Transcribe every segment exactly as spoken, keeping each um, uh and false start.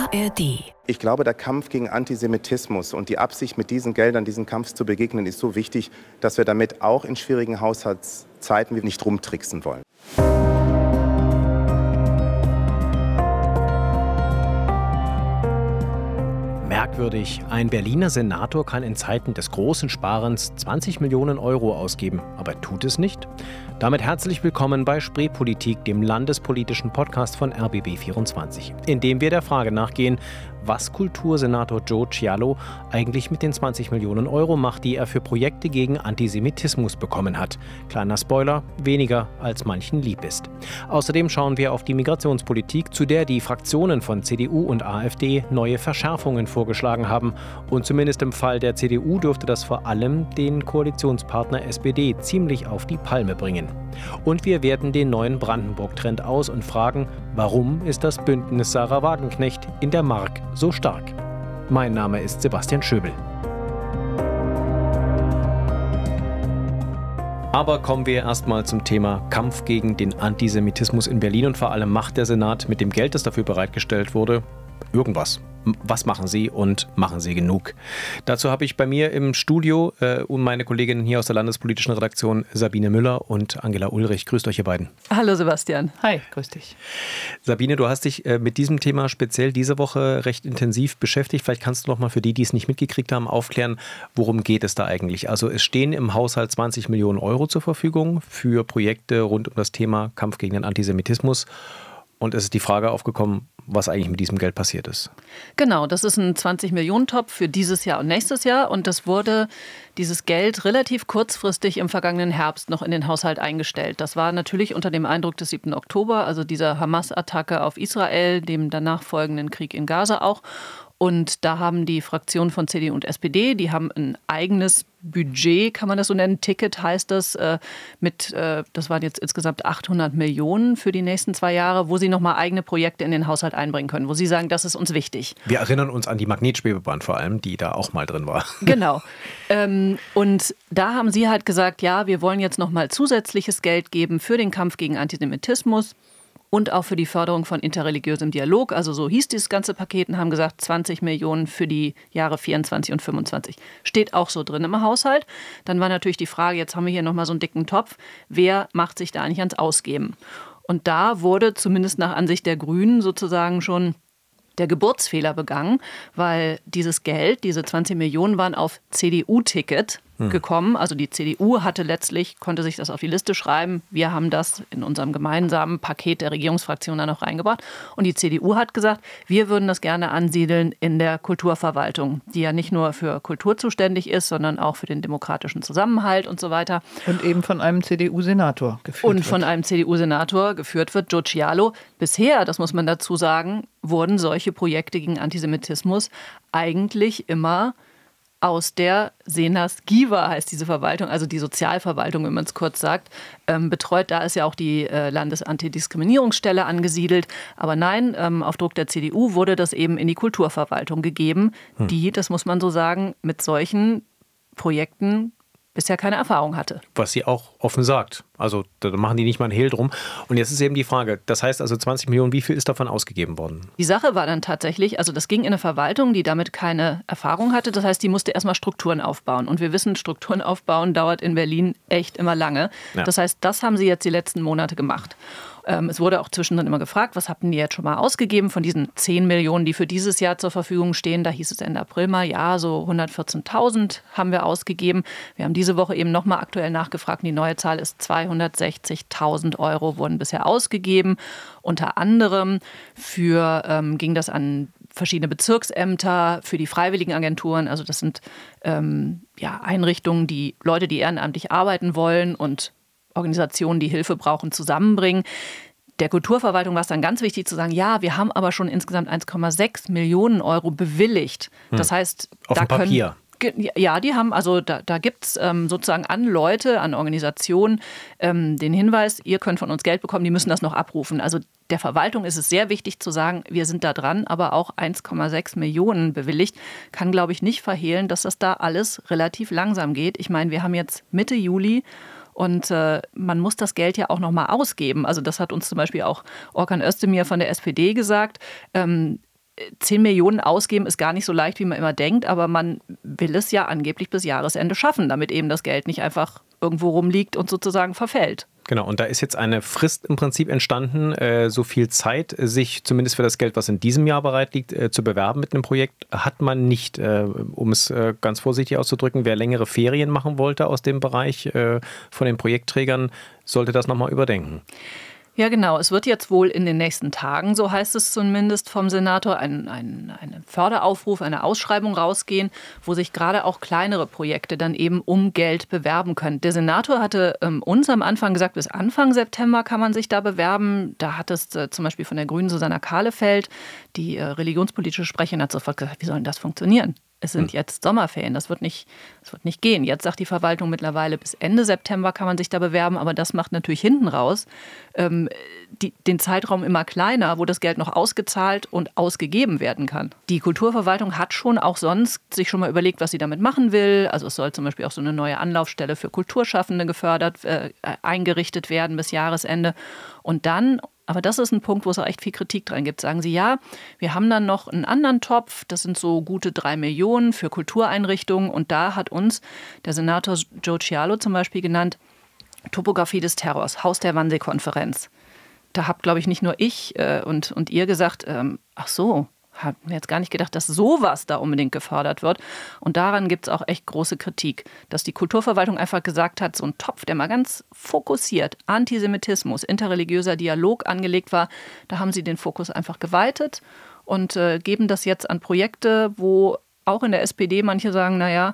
A R D. Ich glaube, der Kampf gegen Antisemitismus und die Absicht, mit diesen Geldern diesem Kampf zu begegnen, ist so wichtig, dass wir damit auch in schwierigen Haushaltszeiten nicht rumtricksen wollen. Merkwürdig, ein Berliner Senator kann in Zeiten des großen Sparens zwanzig Millionen Euro ausgeben, aber er tut es nicht? Damit herzlich willkommen bei Spreepolitik, dem landespolitischen Podcast von R B B vierundzwanzig, in dem wir der Frage nachgehen, was Kultursenator Joe Cialo eigentlich mit den zwanzig Millionen Euro macht, die er für Projekte gegen Antisemitismus bekommen hat. Kleiner Spoiler, weniger als manchen lieb ist. Außerdem schauen wir auf die Migrationspolitik, zu der die Fraktionen von C D U und AfD neue Verschärfungen vorgeschlagen haben. Und zumindest im Fall der C D U dürfte das vor allem den Koalitionspartner S P D ziemlich auf die Palme bringen. Und wir werten den neuen Brandenburg-Trend aus und fragen, warum ist das Bündnis Sarah Wagenknecht in der Mark so stark? Mein Name ist Sebastian Schöbel. Aber kommen wir erstmal zum Thema Kampf gegen den Antisemitismus in Berlin und vor allem macht der Senat mit dem Geld, das dafür bereitgestellt wurde, irgendwas. Was machen Sie und machen Sie genug? Dazu habe ich bei mir im Studio äh, und meine Kolleginnen hier aus der landespolitischen Redaktion Sabine Müller und Angela Ulrich. Grüßt euch, ihr beiden. Hallo Sebastian. Hi, grüß dich. Sabine, du hast dich äh, mit diesem Thema speziell diese Woche recht intensiv beschäftigt. Vielleicht kannst du noch mal für die, die es nicht mitgekriegt haben, aufklären, worum geht es da eigentlich? Also es stehen im Haushalt zwanzig Millionen Euro zur Verfügung für Projekte rund um das Thema Kampf gegen den Antisemitismus. Und es ist die Frage aufgekommen, was eigentlich mit diesem Geld passiert ist. Genau, das ist ein zwanzig-Millionen-Topf für dieses Jahr und nächstes Jahr. Und das wurde, dieses Geld, relativ kurzfristig im vergangenen Herbst noch in den Haushalt eingestellt. Das war natürlich unter dem Eindruck des siebten Oktober, also dieser Hamas-Attacke auf Israel, dem danach folgenden Krieg in Gaza auch. Und da haben die Fraktionen von C D U und S P D, die haben ein eigenes Budget, kann man das so nennen, Ticket heißt das, mit, das waren jetzt insgesamt achthundert Millionen für die nächsten zwei Jahre, wo sie nochmal eigene Projekte in den Haushalt einbringen können, wo sie sagen, das ist uns wichtig. Wir erinnern uns an die Magnetschwebebahn vor allem, die da auch mal drin war. Genau. Und da haben sie halt gesagt, ja, wir wollen jetzt nochmal zusätzliches Geld geben für den Kampf gegen Antisemitismus. Und auch für die Förderung von interreligiösem Dialog. Also so hieß dieses ganze Paket und haben gesagt, zwanzig Millionen für die Jahre vierundzwanzig und fünfundzwanzig. Steht auch so drin im Haushalt. Dann war natürlich die Frage, jetzt haben wir hier nochmal so einen dicken Topf. Wer macht sich da eigentlich ans Ausgeben? Und da wurde zumindest nach Ansicht der Grünen sozusagen schon der Geburtsfehler begangen, weil dieses Geld, diese zwanzig Millionen waren auf C D U-Ticket hm. gekommen. Also die C D U hatte letztlich, konnte sich das auf die Liste schreiben. Wir haben das in unserem gemeinsamen Paket der Regierungsfraktion dann noch reingebracht. Und die C D U hat gesagt, wir würden das gerne ansiedeln in der Kulturverwaltung, die ja nicht nur für Kultur zuständig ist, sondern auch für den demokratischen Zusammenhalt und so weiter. Und eben von einem C D U-Senator geführt wird. Und von einem C D U-Senator geführt wird, Joe Cialo. Bisher, das muss man dazu sagen, wurden solche Projekte gegen Antisemitismus eigentlich immer aus der Senas Giva, heißt diese Verwaltung, also die Sozialverwaltung, wenn man es kurz sagt, ähm, betreut. Da ist ja auch die äh, Landesantidiskriminierungsstelle angesiedelt. Aber nein, ähm, auf Druck der C D U wurde das eben in die Kulturverwaltung gegeben, hm. die, das muss man so sagen, mit solchen Projekten bisher keine Erfahrung hatte. Was sie auch offen sagt. Also da machen die nicht mal einen Hehl drum. Und jetzt ist eben die Frage, das heißt also zwanzig Millionen, wie viel ist davon ausgegeben worden? Die Sache war dann tatsächlich, also das ging in eine Verwaltung, die damit keine Erfahrung hatte. Das heißt, die musste erstmal Strukturen aufbauen. Und wir wissen, Strukturen aufbauen dauert in Berlin echt immer lange. Ja. Das heißt, das haben sie jetzt die letzten Monate gemacht. Es wurde auch zwischendrin immer gefragt, was habt ihr jetzt schon mal ausgegeben von diesen zehn Millionen, die für dieses Jahr zur Verfügung stehen. Da hieß es Ende April mal, ja, so hundertvierzehntausend haben wir ausgegeben. Wir haben diese Woche eben nochmal aktuell nachgefragt. Die neue Zahl ist zweihundertsechzigtausend Euro wurden bisher ausgegeben. Unter anderem für, ähm, ging das an verschiedene Bezirksämter, für die Freiwilligenagenturen. Also das sind ähm, ja, Einrichtungen, die Leute, die ehrenamtlich arbeiten wollen und Organisationen, die Hilfe brauchen, zusammenbringen. Der Kulturverwaltung war es dann ganz wichtig zu sagen, ja, wir haben aber schon insgesamt eins Komma sechs Millionen Euro bewilligt. Das heißt, auf da dem Papier. Können, ja, die haben, also da, da gibt es ähm, sozusagen an Leute, an Organisationen ähm, den Hinweis, ihr könnt von uns Geld bekommen, die müssen das noch abrufen. Also der Verwaltung ist es sehr wichtig zu sagen, wir sind da dran, aber auch eins Komma sechs Millionen bewilligt. Kann, glaube ich, nicht verhehlen, dass das da alles relativ langsam geht. Ich meine, wir haben jetzt Mitte Juli. Und äh, man muss das Geld ja auch noch mal ausgeben. Also das hat uns zum Beispiel auch Orkan Özdemir von der S P D gesagt. Ähm, zehn Millionen ausgeben ist gar nicht so leicht, wie man immer denkt, aber man will es ja angeblich bis Jahresende schaffen, damit eben das Geld nicht einfach irgendwo rumliegt und sozusagen verfällt. Genau, und da ist jetzt eine Frist im Prinzip entstanden, äh, so viel Zeit, sich zumindest für das Geld, was in diesem Jahr bereit liegt, äh, zu bewerben mit einem Projekt, hat man nicht, äh, um es äh, ganz vorsichtig auszudrücken. Wer längere Ferien machen wollte aus dem Bereich äh, von den Projektträgern, sollte das nochmal überdenken. Ja, genau. Es wird jetzt wohl in den nächsten Tagen, so heißt es zumindest vom Senator, ein, ein, ein Förderaufruf, eine Ausschreibung rausgehen, wo sich gerade auch kleinere Projekte dann eben um Geld bewerben können. Der Senator hatte ähm, uns am Anfang gesagt, bis Anfang September kann man sich da bewerben. Da hat es äh, zum Beispiel von der Grünen Susanna Kahlefeld, die äh, religionspolitische Sprecherin, hat sofort gesagt, wie soll denn das funktionieren? Es sind jetzt Sommerferien, das wird nicht, das wird nicht gehen. Jetzt sagt die Verwaltung mittlerweile, bis Ende September kann man sich da bewerben, aber das macht natürlich hinten raus ähm, die, den Zeitraum immer kleiner, wo das Geld noch ausgezahlt und ausgegeben werden kann. Die Kulturverwaltung hat schon auch sonst sich schon mal überlegt, was sie damit machen will. Also es soll zum Beispiel auch so eine neue Anlaufstelle für Kulturschaffende gefördert, äh, eingerichtet werden bis Jahresende. Und dann, aber das ist ein Punkt, wo es auch echt viel Kritik dran gibt. Sagen sie, ja, wir haben dann noch einen anderen Topf, das sind so gute drei Millionen für Kultureinrichtungen. Und da hat uns der Senator Joe Cialo zum Beispiel genannt, Topographie des Terrors, Haus der Wannsee-Konferenz. Da habt, glaube ich, nicht nur ich äh, und, und ihr gesagt, ähm, ach so, haben wir jetzt gar nicht gedacht, dass sowas da unbedingt gefördert wird. Und daran gibt es auch echt große Kritik, dass die Kulturverwaltung einfach gesagt hat, so ein Topf, der mal ganz fokussiert, Antisemitismus, interreligiöser Dialog angelegt war, da haben sie den Fokus einfach geweitet und äh, geben das jetzt an Projekte, wo auch in der S P D manche sagen, naja,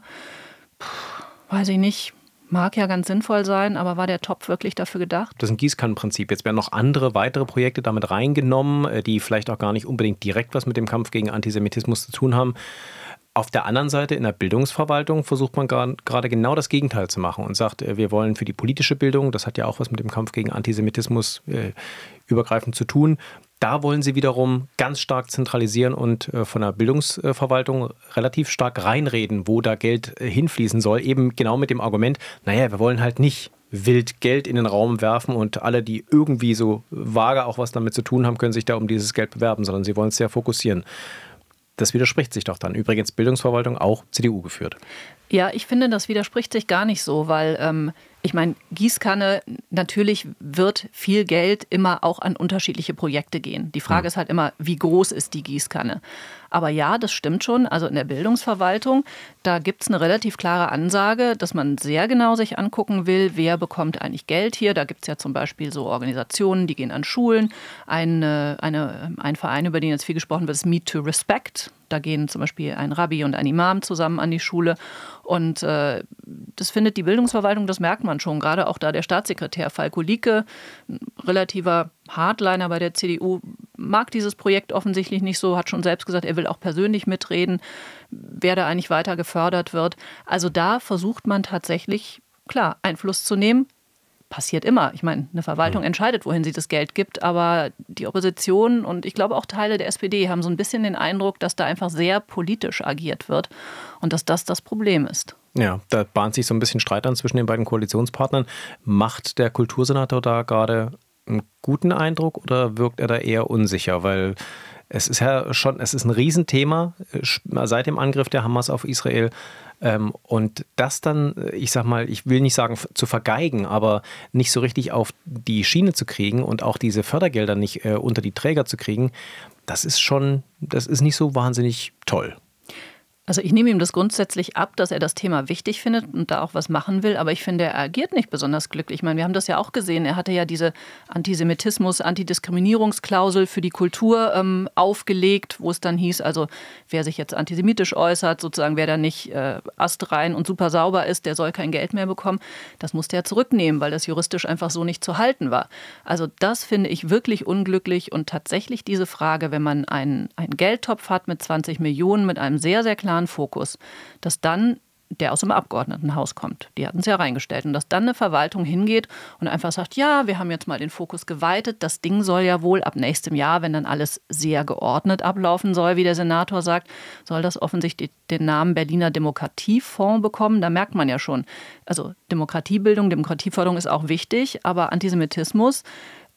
weiß ich nicht, mag ja ganz sinnvoll sein, aber war der Topf wirklich dafür gedacht? Das ist ein Gießkannenprinzip. Jetzt werden noch andere, weitere Projekte damit reingenommen, die vielleicht auch gar nicht unbedingt direkt was mit dem Kampf gegen Antisemitismus zu tun haben. Auf der anderen Seite, in der Bildungsverwaltung, versucht man gerade genau das Gegenteil zu machen und sagt, wir wollen für die politische Bildung, das hat ja auch was mit dem Kampf gegen Antisemitismus äh, übergreifend zu tun, da wollen sie wiederum ganz stark zentralisieren und äh, von der Bildungsverwaltung relativ stark reinreden, wo da Geld äh, hinfließen soll. Eben genau mit dem Argument, naja, wir wollen halt nicht wild Geld in den Raum werfen und alle, die irgendwie so vage auch was damit zu tun haben, können sich da um dieses Geld bewerben, sondern sie wollen es sehr fokussieren. Das widerspricht sich doch dann. Übrigens Bildungsverwaltung auch C D U geführt. Ja, ich finde, das widerspricht sich gar nicht so, weil ähm, ich meine, Gießkanne, natürlich wird viel Geld immer auch an unterschiedliche Projekte gehen. Die Frage mhm. ist halt immer, wie groß ist die Gießkanne? Aber ja, das stimmt schon. Also in der Bildungsverwaltung, da gibt es eine relativ klare Ansage, dass man sehr genau sich angucken will, wer bekommt eigentlich Geld hier. Da gibt es ja zum Beispiel so Organisationen, die gehen an Schulen. Eine, eine, ein Verein, über den jetzt viel gesprochen wird, ist Meet to Respect. Da gehen zum Beispiel ein Rabbi und ein Imam zusammen an die Schule. Und äh, das findet die Bildungsverwaltung, das merkt man schon. Gerade auch da der Staatssekretär Falko Lieke, ein relativer Hardliner bei der C D U, mag dieses Projekt offensichtlich nicht so, hat schon selbst gesagt, er will auch persönlich mitreden, wer da eigentlich weiter gefördert wird. Also da versucht man tatsächlich, klar, Einfluss zu nehmen. Passiert immer. Ich meine, eine Verwaltung mhm. entscheidet, wohin sie das Geld gibt, aber die Opposition und ich glaube auch Teile der S P D haben so ein bisschen den Eindruck, dass da einfach sehr politisch agiert wird und dass das das Problem ist. Ja, da bahnt sich so ein bisschen Streit an zwischen den beiden Koalitionspartnern. Macht der Kultursenator da gerade einen guten Eindruck oder wirkt er da eher unsicher? Weil es ist ja schon, es ist ein Riesenthema seit dem Angriff der Hamas auf Israel. Und das dann, ich sag mal, ich will nicht sagen zu vergeigen, aber nicht so richtig auf die Schiene zu kriegen und auch diese Fördergelder nicht unter die Träger zu kriegen, das ist schon, das ist nicht so wahnsinnig toll. Also ich nehme ihm das grundsätzlich ab, dass er das Thema wichtig findet und da auch was machen will. Aber ich finde, er agiert nicht besonders glücklich. Ich meine, wir haben das ja auch gesehen. Er hatte ja diese Antisemitismus-, Antidiskriminierungsklausel für die Kultur ähm, aufgelegt, wo es dann hieß, also wer sich jetzt antisemitisch äußert, sozusagen wer da nicht äh, astrein und super sauber ist, der soll kein Geld mehr bekommen. Das musste er zurücknehmen, weil das juristisch einfach so nicht zu halten war. Also das finde ich wirklich unglücklich. Und tatsächlich diese Frage, wenn man einen, einen Geldtopf hat mit zwanzig Millionen, mit einem sehr, sehr klaren Fokus, dass dann der aus dem Abgeordnetenhaus kommt. Die hatten es ja reingestellt. Und dass dann eine Verwaltung hingeht und einfach sagt, ja, wir haben jetzt mal den Fokus geweitet. Das Ding soll ja wohl ab nächstem Jahr, wenn dann alles sehr geordnet ablaufen soll, wie der Senator sagt, soll das offensichtlich den Namen Berliner Demokratiefonds bekommen. Da merkt man ja schon, also Demokratiebildung, Demokratieförderung ist auch wichtig, aber Antisemitismus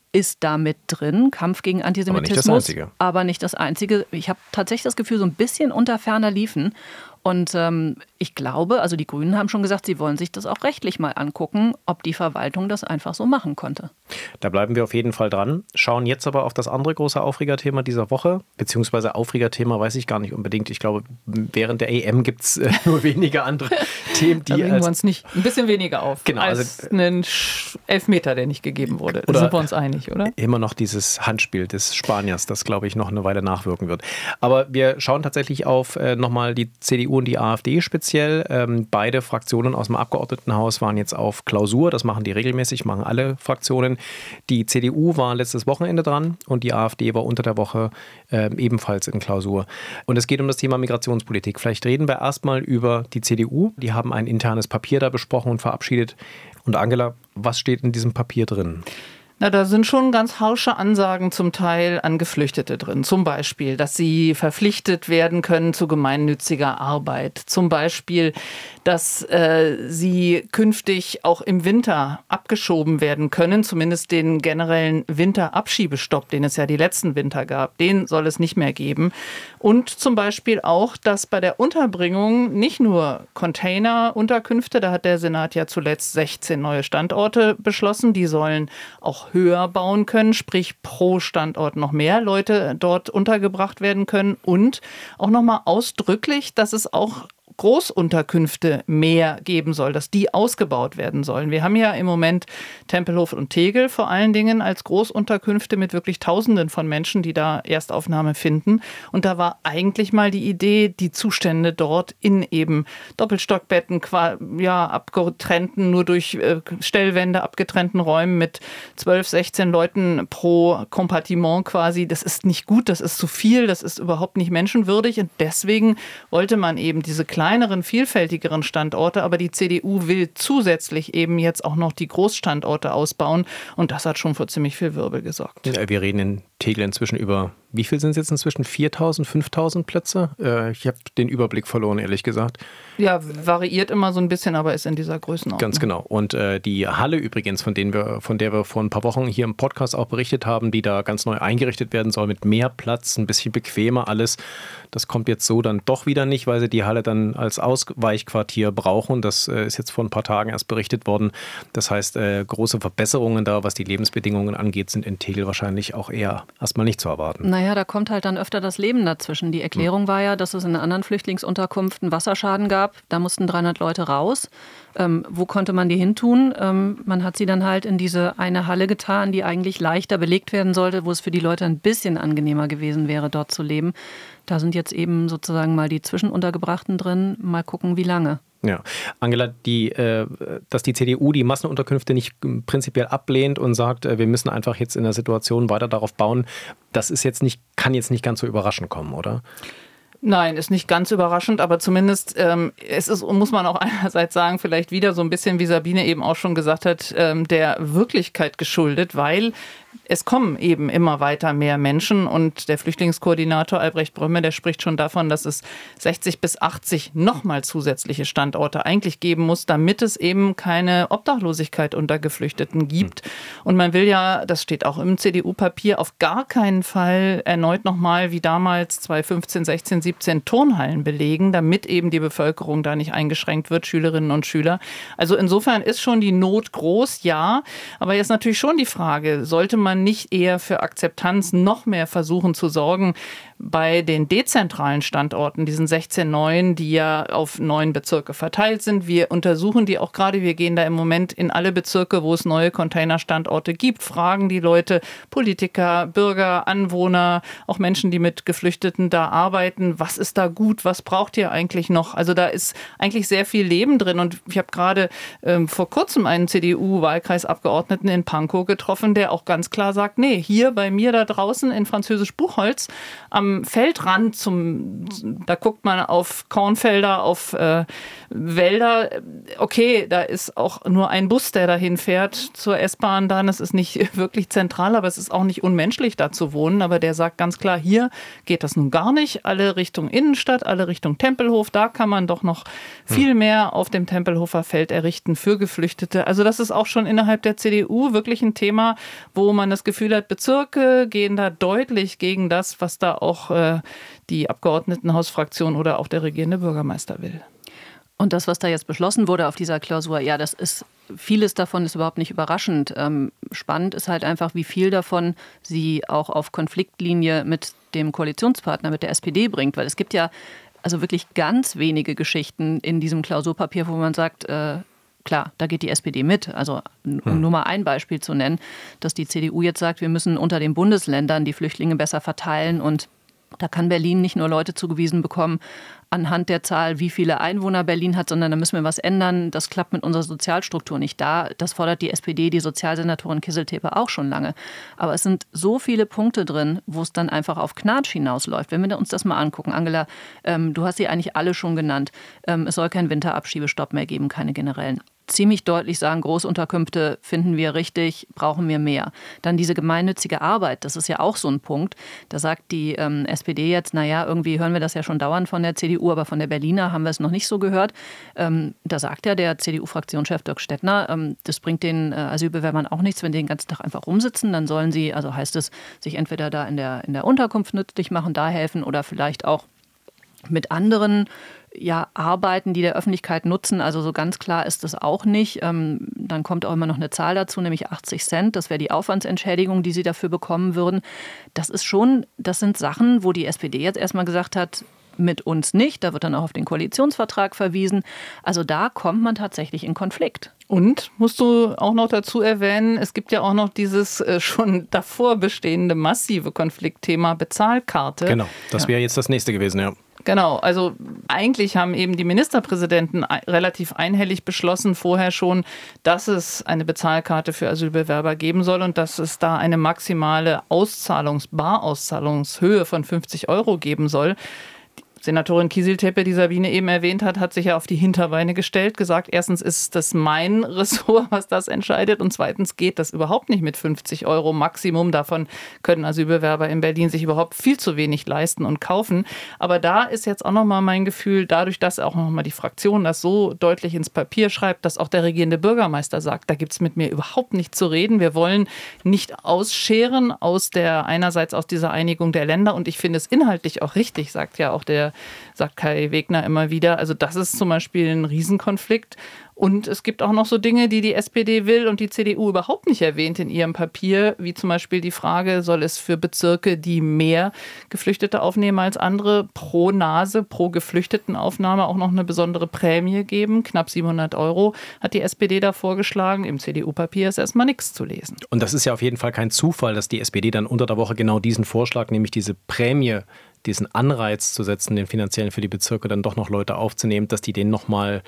ist da mit drin, Kampf gegen Antisemitismus, aber nicht das Einzige. Aber nicht das Einzige. Ich habe tatsächlich das Gefühl, so ein bisschen unter ferner liefen. Und ähm, ich glaube, also die Grünen haben schon gesagt, sie wollen sich das auch rechtlich mal angucken, ob die Verwaltung das einfach so machen konnte. Da bleiben wir auf jeden Fall dran. Schauen jetzt aber auf das andere große Aufregerthema dieser Woche, beziehungsweise Aufregerthema weiß ich gar nicht unbedingt. Ich glaube, während der A M gibt es äh, nur wenige andere Themen, die... Da regen wir uns nicht ein bisschen weniger auf genau, als also, einen Elfmeter, der nicht gegeben wurde. Da sind wir uns einig, oder? Immer noch dieses Handspiel des Spaniers, das, glaube ich, noch eine Weile nachwirken wird. Aber wir schauen tatsächlich auf äh, nochmal die C D U und die AfD speziell. Ähm, beide Fraktionen aus dem Abgeordnetenhaus waren jetzt auf Klausur. Das machen die regelmäßig, machen alle Fraktionen. Die C D U war letztes Wochenende dran und die AfD war unter der Woche äh, ebenfalls in Klausur. Und es geht um das Thema Migrationspolitik. Vielleicht reden wir erstmal über die C D U. Die haben ein internes Papier da besprochen und verabschiedet. Und Angela, was steht in diesem Papier drin? Na, da sind schon ganz harsche Ansagen zum Teil an Geflüchtete drin. Zum Beispiel, dass sie verpflichtet werden können zu gemeinnütziger Arbeit. Zum Beispiel, dass äh, sie künftig auch im Winter abgeschoben werden können. Zumindest den generellen Winterabschiebestopp, den es ja die letzten Winter gab, den soll es nicht mehr geben. Und zum Beispiel auch, dass bei der Unterbringung nicht nur Containerunterkünfte, da hat der Senat ja zuletzt sechzehn neue Standorte beschlossen, die sollen auch höher bauen können, sprich pro Standort noch mehr Leute dort untergebracht werden können und auch nochmal ausdrücklich, dass es auch Großunterkünfte mehr geben soll, dass die ausgebaut werden sollen. Wir haben ja im Moment Tempelhof und Tegel vor allen Dingen als Großunterkünfte mit wirklich Tausenden von Menschen, die da Erstaufnahme finden. Und da war eigentlich mal die Idee, die Zustände dort in eben Doppelstockbetten, ja, abgetrennten, nur durch äh, Stellwände abgetrennten Räumen mit zwölf, sechzehn Leuten pro Kompartiment quasi, das ist nicht gut, das ist zu viel, das ist überhaupt nicht menschenwürdig. Und deswegen wollte man eben diese kleinen kleineren, vielfältigeren Standorte, aber die C D U will zusätzlich eben jetzt auch noch die Großstandorte ausbauen und das hat schon für ziemlich viel Wirbel gesorgt. Wir reden in Tegel inzwischen über, wie viel sind es jetzt inzwischen? viertausend, fünftausend Plätze? Ich habe den Überblick verloren, ehrlich gesagt. Ja, variiert immer so ein bisschen, aber ist in dieser Größenordnung. Ganz genau. Und äh, die Halle übrigens, von, denen wir, von der wir vor ein paar Wochen hier im Podcast auch berichtet haben, die da ganz neu eingerichtet werden soll, mit mehr Platz, ein bisschen bequemer alles, das kommt jetzt so dann doch wieder nicht, weil sie die Halle dann als Ausweichquartier brauchen. Das äh, ist jetzt vor ein paar Tagen erst berichtet worden. Das heißt, äh, große Verbesserungen da, was die Lebensbedingungen angeht, sind in Tegel wahrscheinlich auch eher erstmal nicht zu erwarten. Naja, da kommt halt dann öfter das Leben dazwischen. Die Erklärung hm. war ja, dass es in einer anderen Flüchtlingsunterkunft Wasserschaden gab. Da mussten dreihundert Leute raus. Ähm, wo konnte man die hintun? Ähm, man hat sie dann halt in diese eine Halle getan, die eigentlich leichter belegt werden sollte, wo es für die Leute ein bisschen angenehmer gewesen wäre, dort zu leben. Da sind jetzt eben sozusagen mal die Zwischenuntergebrachten drin. Mal gucken, wie lange. Ja, Angela, die, äh, dass die C D U die Massenunterkünfte nicht prinzipiell ablehnt und sagt, äh, wir müssen einfach jetzt in der Situation weiter darauf bauen, das ist jetzt nicht, kann jetzt nicht ganz so überraschend kommen, oder? Nein, ist nicht ganz überraschend, aber zumindest ähm, es ist, muss man auch einerseits sagen, vielleicht wieder so ein bisschen, wie Sabine eben auch schon gesagt hat, ähm, der Wirklichkeit geschuldet, weil es kommen eben immer weiter mehr Menschen und der Flüchtlingskoordinator Albrecht Brömme, der spricht schon davon, dass es sechzig bis achtzig nochmal zusätzliche Standorte eigentlich geben muss, damit es eben keine Obdachlosigkeit unter Geflüchteten gibt. Und man will ja, das steht auch im C D U-Papier, auf gar keinen Fall erneut nochmal wie damals zweitausendfünfzehn, sechzehn, siebzehn Turnhallen belegen, damit eben die Bevölkerung da nicht eingeschränkt wird, Schülerinnen und Schüler. Also insofern ist schon die Not groß, ja, aber jetzt natürlich schon die Frage, sollte man nicht eher für Akzeptanz noch mehr versuchen zu sorgen bei den dezentralen Standorten, diesen sechzehn neuen, die ja auf neun Bezirke verteilt sind. Wir untersuchen die auch gerade, wir gehen da im Moment in alle Bezirke, wo es neue Containerstandorte gibt, fragen die Leute, Politiker, Bürger, Anwohner, auch Menschen, die mit Geflüchteten da arbeiten, was ist da gut, was braucht ihr eigentlich noch? Also da ist eigentlich sehr viel Leben drin und ich habe gerade ähm, vor kurzem einen C D U-Wahlkreisabgeordneten in Pankow getroffen, der auch ganz klar sagt, nee, hier bei mir da draußen in Französisch Buchholz am am Feldrand, zum, da guckt man auf Kornfelder, auf äh, Wälder. Okay, da ist auch nur ein Bus, der dahin fährt zur S-Bahn dann. Es ist nicht wirklich zentral, aber es ist auch nicht unmenschlich, da zu wohnen. Aber der sagt ganz klar, hier geht das nun gar nicht. Alle Richtung Innenstadt, alle Richtung Tempelhof. Da kann man doch noch viel mehr auf dem Tempelhofer Feld errichten für Geflüchtete. Also das ist auch schon innerhalb der C D U wirklich ein Thema, wo man das Gefühl hat, Bezirke gehen da deutlich gegen das, was da auch äh, die Abgeordnetenhausfraktion oder auch der regierende Bürgermeister will. Und das, was da jetzt beschlossen wurde auf dieser Klausur, ja, das ist, vieles davon ist überhaupt nicht überraschend. Ähm, spannend ist halt einfach, wie viel davon sie auch auf Konfliktlinie mit dem Koalitionspartner, mit der S P D bringt. Weil es gibt ja also wirklich ganz wenige Geschichten in diesem Klausurpapier, wo man sagt, äh, klar, da geht die S P D mit. Also um hm. nur mal ein Beispiel zu nennen, dass die C D U jetzt sagt, wir müssen unter den Bundesländern die Flüchtlinge besser verteilen und da kann Berlin nicht nur Leute zugewiesen bekommen anhand der Zahl, wie viele Einwohner Berlin hat, sondern da müssen wir was ändern. Das klappt mit unserer Sozialstruktur nicht. Da, das fordert die S P D, die Sozialsenatorin Kisseltepe auch schon lange. Aber es sind so viele Punkte drin, wo es dann einfach auf Knatsch hinausläuft. Wenn wir uns das mal angucken, Angela, ähm, du hast sie eigentlich alle schon genannt. Ähm, es soll keinen Winterabschiebestopp mehr geben, keine generellen. Ziemlich deutlich sagen, Großunterkünfte finden wir richtig, brauchen wir mehr. Dann diese gemeinnützige Arbeit, das ist ja auch so ein Punkt. Da sagt die ähm, S P D jetzt, naja, irgendwie hören wir das ja schon dauernd von der C D U, aber von der Berliner haben wir es noch nicht so gehört. Ähm, da sagt ja der C D U-Fraktionschef Dirk Stettner, ähm, das bringt den äh, Asylbewerbern auch nichts, wenn die den ganzen Tag einfach rumsitzen. Dann sollen sie, also heißt es, sich entweder da in der, in der Unterkunft nützlich machen, da helfen oder vielleicht auch mit anderen ja, Arbeiten, die der Öffentlichkeit nutzen. Also so ganz klar ist das auch nicht. Ähm, dann kommt auch immer noch eine Zahl dazu, nämlich achtzig Cent. Das wäre die Aufwandsentschädigung, die sie dafür bekommen würden. Das ist schon, das sind Sachen, wo die S P D jetzt erstmal gesagt hat, mit uns nicht. Da wird dann auch auf den Koalitionsvertrag verwiesen. Also da kommt man tatsächlich in Konflikt. Und musst du auch noch dazu erwähnen, es gibt ja auch noch dieses äh, schon davor bestehende massive Konfliktthema Bezahlkarte. Genau, das wäre ja. jetzt das nächste gewesen, ja. Genau, also eigentlich haben eben die Ministerpräsidenten relativ einhellig beschlossen vorher schon, dass es eine Bezahlkarte für Asylbewerber geben soll und dass es da eine maximale Auszahlungs-, Barauszahlungshöhe von fünfzig Euro geben soll. Senatorin Kisseltepe, die Sabine eben erwähnt hat, hat sich ja auf die Hinterbeine gestellt, gesagt, erstens ist das mein Ressort, was das entscheidet und zweitens geht das überhaupt nicht mit fünfzig Euro Maximum. Davon können Asylbewerber in Berlin sich überhaupt viel zu wenig leisten und kaufen. Aber da ist jetzt auch nochmal mein Gefühl, dadurch, dass auch nochmal die Fraktion das so deutlich ins Papier schreibt, dass auch der regierende Bürgermeister sagt, da gibt es mit mir überhaupt nicht zu reden. Wir wollen nicht ausscheren aus der, einerseits aus dieser Einigung der Länder und ich finde es inhaltlich auch richtig, sagt ja auch der sagt Kai Wegner immer wieder. Also das ist zum Beispiel ein Riesenkonflikt. Und es gibt auch noch so Dinge, die die S P D will und die C D U überhaupt nicht erwähnt in ihrem Papier, wie zum Beispiel die Frage, soll es für Bezirke, die mehr Geflüchtete aufnehmen als andere, pro Nase, pro Geflüchtetenaufnahme auch noch eine besondere Prämie geben. Knapp siebenhundert Euro hat die S P D da vorgeschlagen. Im C D U-Papier ist erstmal nichts zu lesen. Und das ist ja auf jeden Fall kein Zufall, dass die S P D dann unter der Woche genau diesen Vorschlag, nämlich diese Prämie, diesen Anreiz zu setzen, den finanziellen für die Bezirke dann doch noch Leute aufzunehmen, dass die den nochmal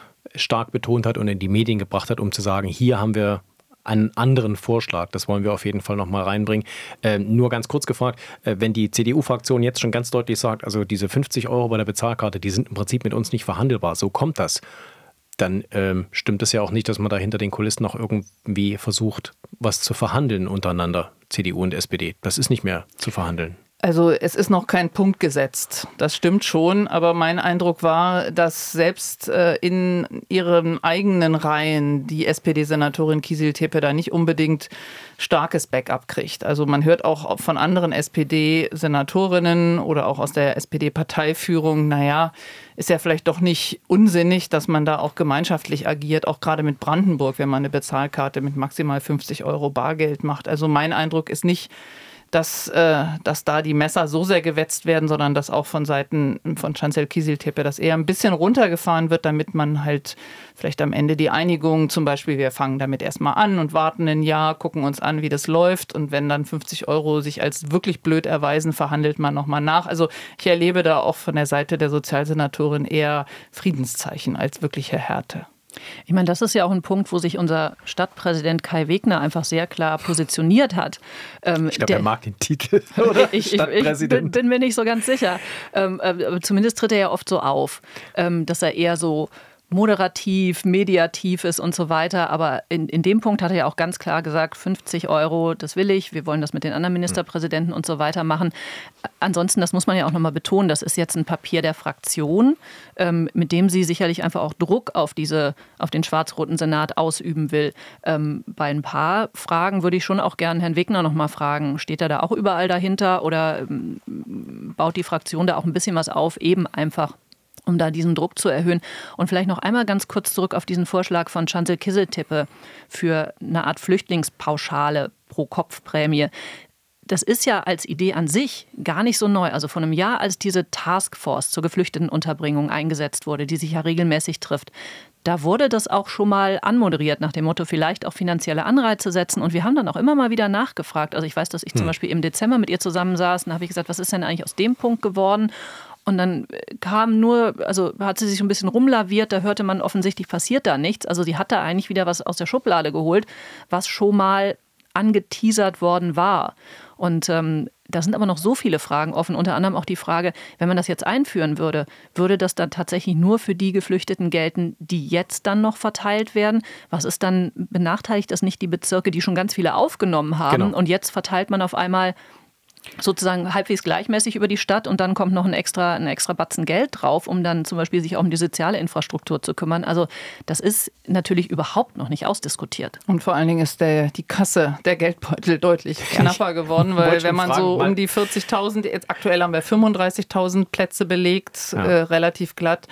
stark betont hat und in die Medien gebracht hat, um zu sagen, hier haben wir einen anderen Vorschlag. Das wollen wir auf jeden Fall nochmal reinbringen. Äh, nur ganz kurz gefragt, äh, wenn die C D U-Fraktion jetzt schon ganz deutlich sagt, also diese fünfzig Euro bei der Bezahlkarte, die sind im Prinzip mit uns nicht verhandelbar, so kommt das, dann ähm, stimmt es ja auch nicht, dass man da hinter den Kulissen noch irgendwie versucht, was zu verhandeln untereinander, C D U und S P D. Das ist nicht mehr zu verhandeln. Also es ist noch kein Punkt gesetzt, das stimmt schon, aber mein Eindruck war, dass selbst äh, in ihren eigenen Reihen die S P D-Senatorin Kisseltepe da nicht unbedingt starkes Backup kriegt. Also man hört auch von anderen S P D-Senatorinnen oder auch aus der S P D-Parteiführung, naja, ist ja vielleicht doch nicht unsinnig, dass man da auch gemeinschaftlich agiert, auch gerade mit Brandenburg, wenn man eine Bezahlkarte mit maximal fünfzig Euro Bargeld macht. Also mein Eindruck ist nicht, dass, äh, dass da die Messer so sehr gewetzt werden, sondern dass auch von Seiten von Chancellor Kisseltepe das eher ein bisschen runtergefahren wird, damit man halt vielleicht am Ende die Einigung, zum Beispiel wir fangen damit erstmal an und warten ein Jahr, gucken uns an, wie das läuft und wenn dann fünfzig Euro sich als wirklich blöd erweisen, verhandelt man nochmal nach. Also ich erlebe da auch von der Seite der Sozialsenatorin eher Friedenszeichen als wirkliche Härte. Ich meine, das ist ja auch ein Punkt, wo sich unser Stadtpräsident Kai Wegner einfach sehr klar positioniert hat. Ähm, ich glaube, er mag den Titel, oder? Ich, ich, ich bin, bin mir nicht so ganz sicher. Ähm, aber zumindest tritt er ja oft so auf, ähm, dass er eher so moderativ, mediativ ist und so weiter. Aber in, in dem Punkt hat er ja auch ganz klar gesagt, fünfzig Euro, das will ich. Wir wollen das mit den anderen Ministerpräsidenten und so weiter machen. Ansonsten, das muss man ja auch nochmal betonen, das ist jetzt ein Papier der Fraktion, ähm, mit dem sie sicherlich einfach auch Druck auf, diese, auf den schwarz-roten Senat ausüben will. Ähm, bei ein paar Fragen würde ich schon auch gerne Herrn Wegner nochmal fragen, steht er da auch überall dahinter oder ähm, baut die Fraktion da auch ein bisschen was auf, eben einfach um da diesen Druck zu erhöhen. Und vielleicht noch einmal ganz kurz zurück auf diesen Vorschlag von Chancel Kizzeltippe für eine Art Flüchtlingspauschale pro Kopfprämie. Das ist ja als Idee an sich gar nicht so neu. Also vor einem Jahr, als diese Taskforce zur Geflüchtetenunterbringung eingesetzt wurde, die sich ja regelmäßig trifft, da wurde das auch schon mal anmoderiert nach dem Motto, vielleicht auch finanzielle Anreize setzen. Und wir haben dann auch immer mal wieder nachgefragt. Also ich weiß, dass ich zum Beispiel im Dezember mit ihr zusammensaß und habe ich gesagt, was ist denn eigentlich aus dem Punkt geworden? Und dann kam nur, also hat sie sich so ein bisschen rumlaviert, da hörte man offensichtlich, passiert da nichts. Also sie hat da eigentlich wieder was aus der Schublade geholt, was schon mal angeteasert worden war. Und ähm, da sind aber noch so viele Fragen offen, unter anderem auch die Frage, wenn man das jetzt einführen würde, würde das dann tatsächlich nur für die Geflüchteten gelten, die jetzt dann noch verteilt werden? Was ist dann, benachteiligt das nicht die Bezirke, die schon ganz viele aufgenommen haben? Genau. Und jetzt verteilt man auf einmal sozusagen halbwegs gleichmäßig über die Stadt und dann kommt noch ein extra, ein extra Batzen Geld drauf, um dann zum Beispiel sich auch um die soziale Infrastruktur zu kümmern. Also das ist natürlich überhaupt noch nicht ausdiskutiert. Und vor allen Dingen ist der, die Kasse, der Geldbeutel deutlich knapper geworden, weil wenn man fragen, so um die vierzigtausend, jetzt aktuell haben wir fünfunddreißigtausend Plätze belegt, ja. äh, relativ glatt.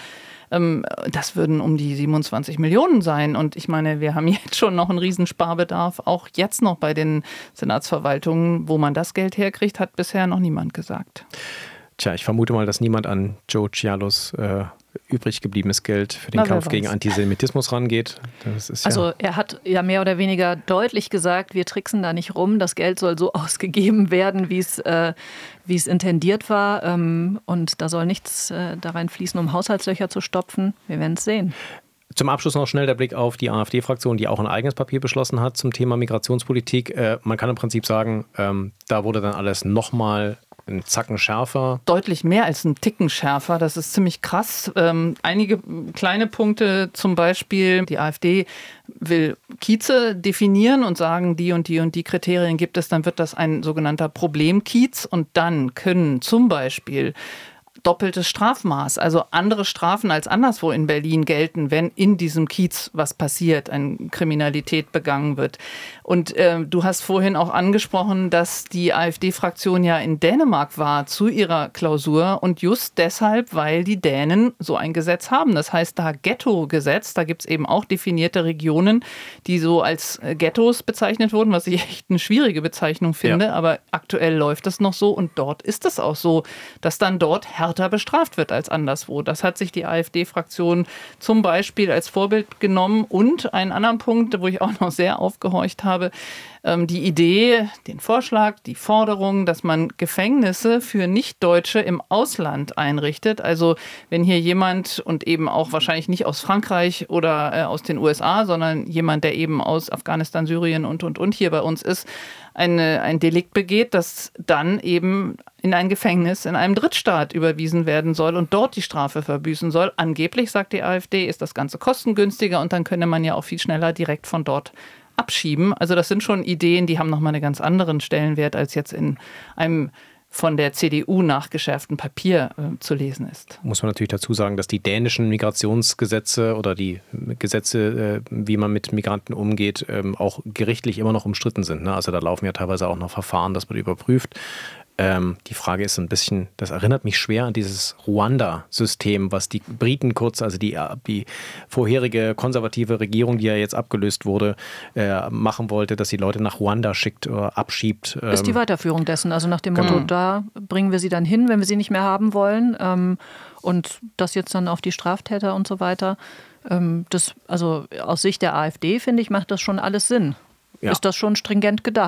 Das würden um die siebenundzwanzig Millionen sein. Und ich meine, wir haben jetzt schon noch einen riesen Sparbedarf. Auch jetzt noch bei den Senatsverwaltungen, wo man das Geld herkriegt, hat bisher noch niemand gesagt. Tja, ich vermute mal, dass niemand an Joe Cialos äh, übrig gebliebenes Geld für den Na, Kampf gegen Antisemitismus rangeht. Das ist ja also er hat ja mehr oder weniger deutlich gesagt, wir tricksen da nicht rum. Das Geld soll so ausgegeben werden, wie es, äh, wie es intendiert war. Ähm, und da soll nichts äh, da reinfließen, um Haushaltslöcher zu stopfen. Wir werden es sehen. Zum Abschluss noch schnell der Blick auf die AfD-Fraktion, die auch ein eigenes Papier beschlossen hat zum Thema Migrationspolitik. Äh, man kann im Prinzip sagen, ähm, da wurde dann alles nochmal ein Zacken schärfer. Deutlich mehr als ein Ticken schärfer. Das ist ziemlich krass. Ähm, einige kleine Punkte, zum Beispiel die AfD will Kieze definieren und sagen, die und die und die Kriterien gibt es, dann wird das ein sogenannter Problemkiez und dann können zum Beispiel doppeltes Strafmaß, also andere Strafen als anderswo in Berlin gelten, wenn in diesem Kiez was passiert, eine Kriminalität begangen wird. Und äh, du hast vorhin auch angesprochen, dass die AfD-Fraktion ja in Dänemark war zu ihrer Klausur und just deshalb, weil die Dänen so ein Gesetz haben. Das heißt, da Ghetto-Gesetz, da gibt es eben auch definierte Regionen, die so als Ghettos bezeichnet wurden, was ich echt eine schwierige Bezeichnung finde, ja. Aber aktuell läuft es noch so und dort ist es auch so, dass dann dort härter bestraft wird als anderswo. Das hat sich die AfD-Fraktion zum Beispiel als Vorbild genommen. Und einen anderen Punkt, wo ich auch noch sehr aufgehorcht habe, die Idee, den Vorschlag, die Forderung, dass man Gefängnisse für Nichtdeutsche im Ausland einrichtet. Also wenn hier jemand und eben auch wahrscheinlich nicht aus Frankreich oder äh, aus den U S A, sondern jemand, der eben aus Afghanistan, Syrien und, und, und hier bei uns ist, eine, ein Delikt begeht, das dann eben in ein Gefängnis in einem Drittstaat überwiesen werden soll und dort die Strafe verbüßen soll. Angeblich, sagt die AfD, ist das Ganze kostengünstiger und dann könne man ja auch viel schneller direkt von dort abschieben. Also das sind schon Ideen, die haben nochmal einen ganz anderen Stellenwert, als jetzt in einem von der C D U nachgeschärften Papier äh, zu lesen ist. Muss man natürlich dazu sagen, dass die dänischen Migrationsgesetze oder die Gesetze, äh, wie man mit Migranten umgeht, ähm, auch gerichtlich immer noch umstritten sind. Ne? Also da laufen ja teilweise auch noch Verfahren, das wird überprüft. Ähm, die Frage ist so ein bisschen, das erinnert mich schwer an dieses Ruanda-System, was die Briten kurz, also die, die vorherige konservative Regierung, die ja jetzt abgelöst wurde, äh, machen wollte, dass sie Leute nach Ruanda schickt oder abschiebt. Ähm. Ist die Weiterführung dessen, also nach dem Motto, genau. Da bringen wir sie dann hin, wenn wir sie nicht mehr haben wollen ähm, und das jetzt dann auf die Straftäter und so weiter. Ähm, das, also aus Sicht der AfD, finde ich, macht das schon alles Sinn. Ja. Ist das schon stringent gedacht?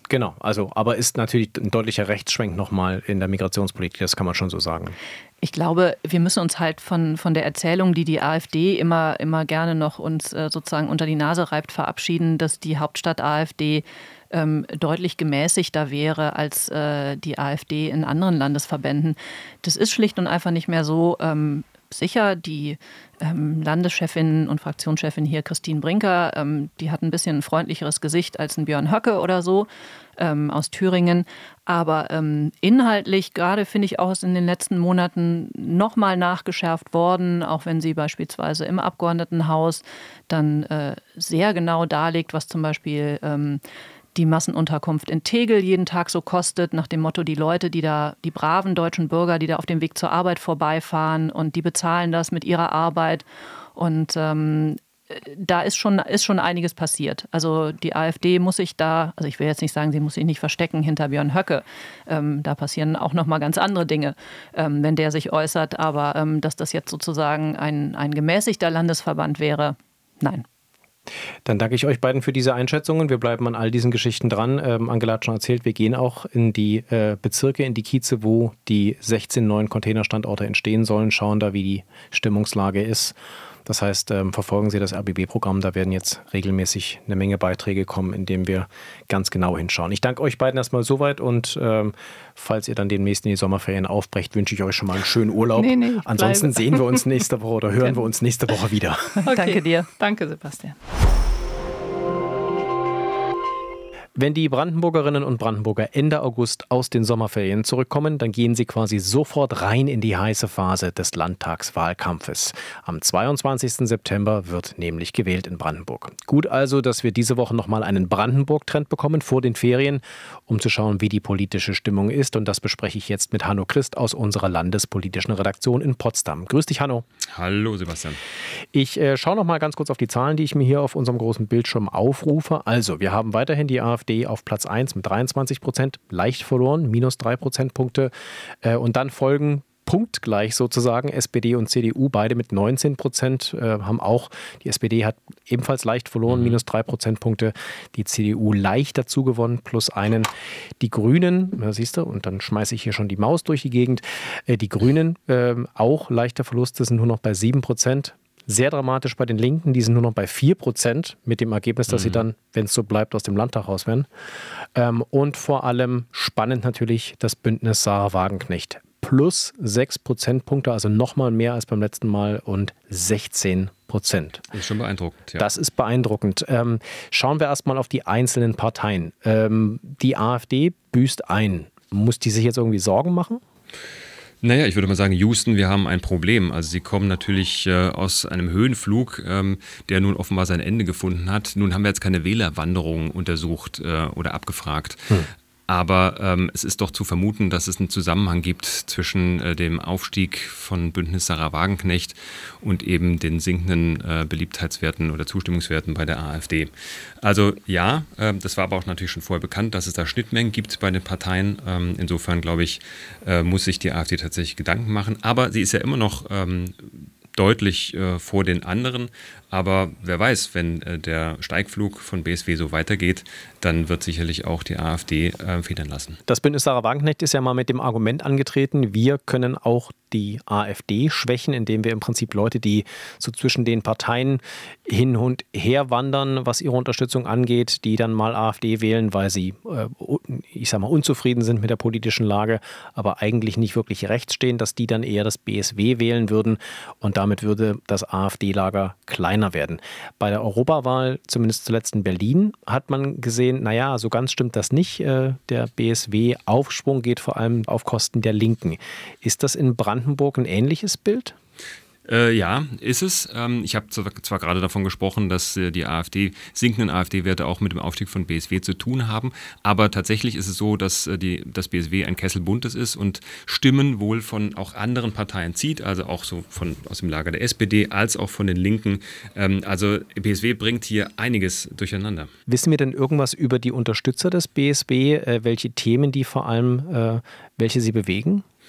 Genau, also aber ist natürlich ein deutlicher Rechtsschwenk nochmal in der Migrationspolitik, das kann man schon so sagen. Ich glaube, wir müssen uns halt von, von der Erzählung, die die AfD immer, immer gerne noch uns äh, sozusagen unter die Nase reibt, verabschieden, dass die Hauptstadt-AfD ähm, deutlich gemäßigter wäre als äh, die AfD in anderen Landesverbänden. Das ist schlicht und einfach nicht mehr so. Ähm, Sicher, die ähm, Landeschefin und Fraktionschefin hier, Christine Brinker, ähm, die hat ein bisschen ein freundlicheres Gesicht als ein Björn Höcke oder so ähm, aus Thüringen. Aber ähm, inhaltlich, gerade finde ich auch, ist in den letzten Monaten nochmal nachgeschärft worden, auch wenn sie beispielsweise im Abgeordnetenhaus dann äh, sehr genau darlegt, was zum Beispiel ähm, die Massenunterkunft in Tegel jeden Tag so kostet, nach dem Motto, die Leute, die da, die braven deutschen Bürger, die da auf dem Weg zur Arbeit vorbeifahren und die bezahlen das mit ihrer Arbeit. Und ähm, da ist schon, ist schon einiges passiert. Also die AfD muss sich da, also ich will jetzt nicht sagen, sie muss sich nicht verstecken hinter Björn Höcke. Ähm, da passieren auch nochmal ganz andere Dinge, ähm, wenn der sich äußert. Aber ähm, dass das jetzt sozusagen ein, ein gemäßigter Landesverband wäre, nein. Dann danke ich euch beiden für diese Einschätzungen. Wir bleiben an all diesen Geschichten dran. Ähm, Angela hat schon erzählt, wir gehen auch in die äh, Bezirke, in die Kieze, wo die sechzehn neuen Containerstandorte entstehen sollen, schauen da, wie die Stimmungslage ist. Das heißt, ähm, verfolgen Sie das R B B-Programm. Da werden jetzt regelmäßig eine Menge Beiträge kommen, in denen wir ganz genau hinschauen. Ich danke euch beiden erstmal soweit und ähm, falls ihr dann demnächst in die Sommerferien aufbrecht, wünsche ich euch schon mal einen schönen Urlaub. Nee, nee, Ansonsten bleibe. Sehen wir uns nächste Woche oder hören wir uns nächste Woche wieder. Okay. Danke dir. Danke, Sebastian. Wenn die Brandenburgerinnen und Brandenburger Ende August aus den Sommerferien zurückkommen, dann gehen sie quasi sofort rein in die heiße Phase des Landtagswahlkampfes. Am zweiundzwanzigsten September wird nämlich gewählt in Brandenburg. Gut also, dass wir diese Woche nochmal einen Brandenburg-Trend bekommen vor den Ferien, um zu schauen, wie die politische Stimmung ist. Und das bespreche ich jetzt mit Hanno Christ aus unserer landespolitischen Redaktion in Potsdam. Grüß dich, Hanno. Hallo, Sebastian. Ich äh, schaue noch mal ganz kurz auf die Zahlen, die ich mir hier auf unserem großen Bildschirm aufrufe. Also, wir haben weiterhin die AfD auf Platz eins mit dreiundzwanzig Prozent, leicht verloren, minus drei Prozentpunkte. Äh, und dann folgen punktgleich sozusagen S P D und C D U, beide mit neunzehn Prozent, äh, haben auch, die S P D hat ebenfalls leicht verloren, minus drei Prozentpunkte, die C D U leicht dazu gewonnen, plus einen. Die Grünen, na, siehst du, und dann schmeiße ich hier schon die Maus durch die Gegend, äh, die Grünen äh, auch leichter Verluste, sind nur noch bei sieben Prozent. Sehr dramatisch bei den Linken, die sind nur noch bei vier Prozent mit dem Ergebnis, dass mhm. sie dann, wenn es so bleibt, aus dem Landtag raus werden. Ähm, und vor allem spannend natürlich das Bündnis Sarah Wagenknecht. Plus sechs Prozentpunkte, also nochmal mehr als beim letzten Mal und sechzehn Prozent. Das ist schon beeindruckend. Ja. Das ist beeindruckend. Ähm, schauen wir erstmal auf die einzelnen Parteien. Ähm, die AfD büßt ein. Muss die sich jetzt irgendwie Sorgen machen? Naja, ich würde mal sagen, Houston, wir haben ein Problem. Also sie kommen natürlich äh, aus einem Höhenflug, ähm, der nun offenbar sein Ende gefunden hat. Nun haben wir jetzt keine Wählerwanderung untersucht äh, oder abgefragt. Hm. Aber ähm, es ist doch zu vermuten, dass es einen Zusammenhang gibt zwischen äh, dem Aufstieg von Bündnis Sarah Wagenknecht und eben den sinkenden äh, Beliebtheitswerten oder Zustimmungswerten bei der AfD. Also ja, äh, das war aber auch natürlich schon vorher bekannt, dass es da Schnittmengen gibt bei den Parteien. Ähm, insofern, glaube ich, äh, muss sich die AfD tatsächlich Gedanken machen. Aber sie ist ja immer noch ähm, deutlich äh, vor den anderen. Aber wer weiß, wenn äh, der Steigflug von B S W so weitergeht, dann wird sicherlich auch die AfD äh, federn lassen. Das Bündnis Sarah Wagenknecht ist ja mal mit dem Argument angetreten, wir können auch die AfD schwächen, indem wir im Prinzip Leute, die so zwischen den Parteien hin und her wandern, was ihre Unterstützung angeht, die dann mal AfD wählen, weil sie, äh, ich sag mal, unzufrieden sind mit der politischen Lage, aber eigentlich nicht wirklich rechts stehen, dass die dann eher das B S W wählen würden und damit würde das AfD-Lager kleiner werden. Bei der Europawahl, zumindest zuletzt in Berlin, hat man gesehen, naja, so ganz stimmt das nicht. Der B S W-Aufschwung geht vor allem auf Kosten der Linken. Ist das in Brandenburg ein ähnliches Bild? Äh, ja, ist es. Ähm, ich habe zwar, zwar gerade davon gesprochen, dass äh, die AfD, sinkenden AfD-Werte auch mit dem Aufstieg von B S W zu tun haben, aber tatsächlich ist es so, dass äh, die, das B S W ein Kessel Buntes ist und Stimmen wohl von auch anderen Parteien zieht, also auch so von, aus dem Lager der S P D als auch von den Linken. Ähm, also B S W bringt hier einiges durcheinander. Wissen wir denn irgendwas über die Unterstützer des B S W, äh, welche Themen die vor allem, äh, welche sie bewegen?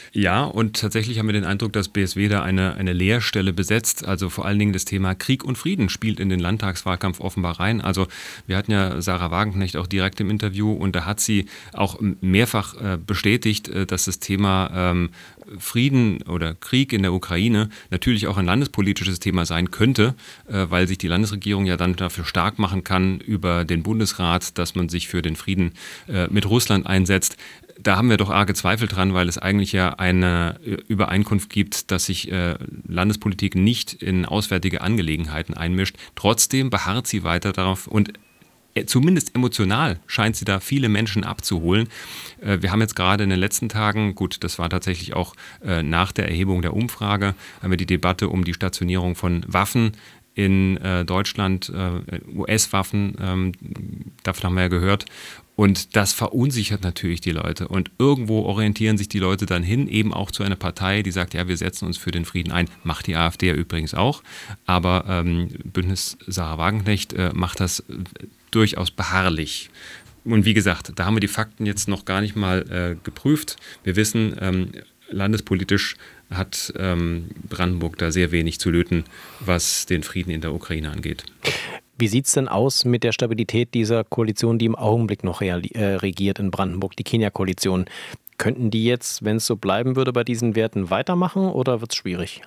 Ja, und tatsächlich haben wir den Eindruck, dass B S W da eine, eine Leerstelle besetzt. Also vor allen Dingen das Thema Krieg und Frieden spielt in den Landtagswahlkampf offenbar rein. Also wir hatten ja Sarah Wagenknecht auch direkt im Interview und da hat sie auch mehrfach äh, bestätigt, äh, dass das Thema ähm, Frieden oder Krieg in der Ukraine natürlich auch ein landespolitisches Thema sein könnte, äh, weil sich die Landesregierung ja dann dafür stark machen kann über den Bundesrat, dass man sich für den Frieden äh, mit Russland einsetzt. Da haben wir doch arge Zweifel dran, weil es eigentlich ja eine Übereinkunft gibt, dass sich äh, Landespolitik nicht in auswärtige Angelegenheiten einmischt. Trotzdem beharrt sie weiter darauf und äh, zumindest emotional scheint sie da viele Menschen abzuholen. Äh, wir haben jetzt gerade in den letzten Tagen, gut, das war tatsächlich auch äh, nach der Erhebung der Umfrage, haben wir die Debatte um die Stationierung von Waffen in äh, Deutschland, äh, U S-Waffen, ähm, davon haben wir ja gehört. Und das verunsichert natürlich die Leute. Und irgendwo orientieren sich die Leute dann hin, eben auch zu einer Partei, die sagt, ja, wir setzen uns für den Frieden ein. Macht die AfD ja übrigens auch. Aber ähm, Bündnis Sarah Wagenknecht äh, macht das äh, durchaus beharrlich. Und wie gesagt, da haben wir die Fakten jetzt noch gar nicht mal äh, geprüft. Wir wissen, ähm, landespolitisch hat ähm, Brandenburg da sehr wenig zu löten, was den Frieden in der Ukraine angeht. Wie sieht es denn aus mit der Stabilität dieser Koalition, die im Augenblick noch regiert in Brandenburg, die Kenia-Koalition? Könnten die jetzt, wenn es so bleiben würde, bei diesen Werten weitermachen oder wird es schwierig?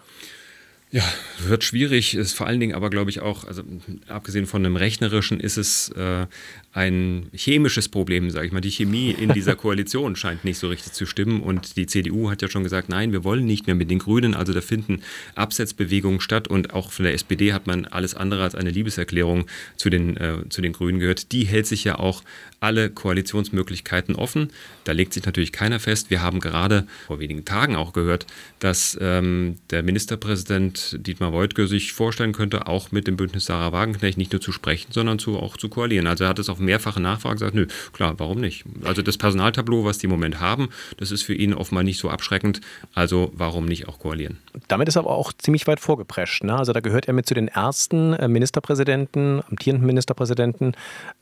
Ja, wird schwierig, ist vor allen Dingen aber, glaube ich, auch, also abgesehen von einem rechnerischen, ist es äh, ein chemisches Problem, sage ich mal. Die Chemie in dieser Koalition scheint nicht so richtig zu stimmen und die C D U hat ja schon gesagt, nein, wir wollen nicht mehr mit den Grünen, also da finden Absetzbewegungen statt und auch von der S P D hat man alles andere als eine Liebeserklärung zu den, äh, zu den Grünen gehört. Die hält sich ja auch alle Koalitionsmöglichkeiten offen. Da legt sich natürlich keiner fest. Wir haben gerade vor wenigen Tagen auch gehört, dass ähm, der Ministerpräsident Dietmar Woidke sich vorstellen könnte, auch mit dem Bündnis Sarah Wagenknecht nicht nur zu sprechen, sondern zu, auch zu koalieren. Also er hat es auf mehrfache Nachfrage gesagt, nö, klar, warum nicht? Also das Personaltableau, was die im Moment haben, das ist für ihn offenbar nicht so abschreckend, also warum nicht auch koalieren? Damit ist er aber auch ziemlich weit vorgeprescht, ne? Also da gehört er mit zu den ersten Ministerpräsidenten, amtierenden Ministerpräsidenten,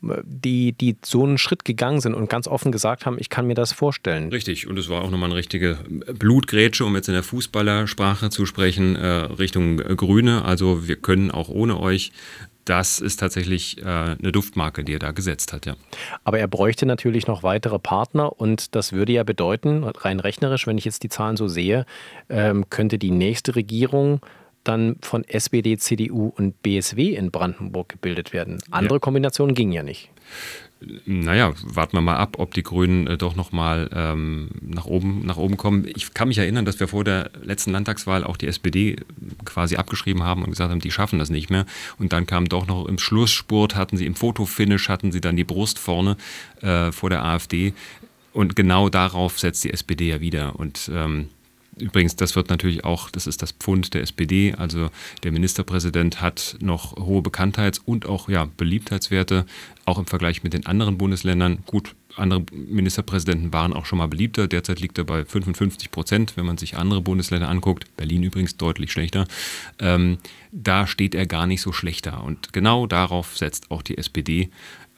die, die so einen Schritt gegangen sind und ganz offen gesagt haben, ich kann mir das vorstellen. Richtig, und es war auch nochmal eine richtige Blutgrätsche, um jetzt in der Fußballersprache zu sprechen, äh, Richtung Grüne, also wir können auch ohne euch. Das ist tatsächlich äh, eine Duftmarke, die er da gesetzt hat, ja. Aber er bräuchte natürlich noch weitere Partner und das würde ja bedeuten, rein rechnerisch, wenn ich jetzt die Zahlen so sehe, ähm, könnte die nächste Regierung dann von S P D, C D U und B S W in Brandenburg gebildet werden. Andere ja. Kombinationen gingen ja nicht. Naja, warten wir mal ab, ob die Grünen äh, doch nochmal ähm, nach oben, nach oben kommen. Ich kann mich erinnern, dass wir vor der letzten Landtagswahl auch die S P D quasi abgeschrieben haben und gesagt haben, die schaffen das nicht mehr. Und dann kam doch noch im Schlussspurt, hatten sie im Fotofinish, hatten sie dann die Brust vorne äh, vor der AfD. Und genau darauf setzt die S P D ja wieder. Und ähm, übrigens, das wird natürlich auch, das ist das Pfund der S P D, also der Ministerpräsident hat noch hohe Bekanntheits- und auch ja, Beliebtheitswerte, auch im Vergleich mit den anderen Bundesländern. Gut, andere Ministerpräsidenten waren auch schon mal beliebter, derzeit liegt er bei fünfundfünfzig Prozent, wenn man sich andere Bundesländer anguckt, Berlin übrigens deutlich schlechter, ähm, da steht er gar nicht so schlecht da und genau darauf setzt auch die S P D.